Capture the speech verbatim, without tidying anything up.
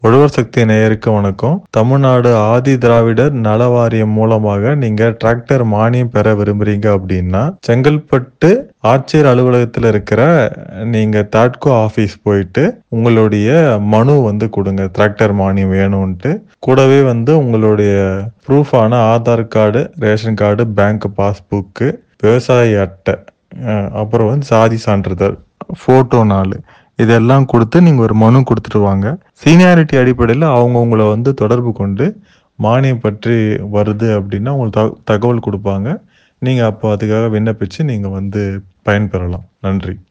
உழவர் சக்தி நேயருக்கு வணக்கம். தமிழ்நாடு ஆதி திராவிடர் நல வாரியம் மூலமாக நீங்க டிராக்டர் மானியம் பெற விரும்புறீங்க அப்படின்னா, செங்கல்பட்டு ஆட்சியர் அலுவலகத்தில் இருக்கிற நீங்க தாட்கோ ஆபீஸ் போயிட்டு உங்களுடைய மனு வந்து கொடுங்க. டிராக்டர் மானியம் வேணும்ன்ட்டு. கூடவே வந்து உங்களுடைய ப்ரூஃபான Aadhaar card, ration card, bank passbook, விவசாய அட்டை, அஹ் அப்புறம் வந்து சாதி சான்றிதழ், போட்டோ நாலு இதெல்லாம் கொடுத்து நீங்க ஒரு மனு கொடுத்துட்டு வாங்க. சீனியாரிட்டி அடிப்படையில் அவங்க உங்களை வந்து தொடர்பு கொண்டு மானியம் பற்றி வருது அப்படின்னா உங்களுக்கு தக- தகவல் கொடுப்பாங்க. நீங்க அப்போ அதுக்காக விண்ணப்பிச்சு நீங்க வந்து பயன்பெறலாம். நன்றி.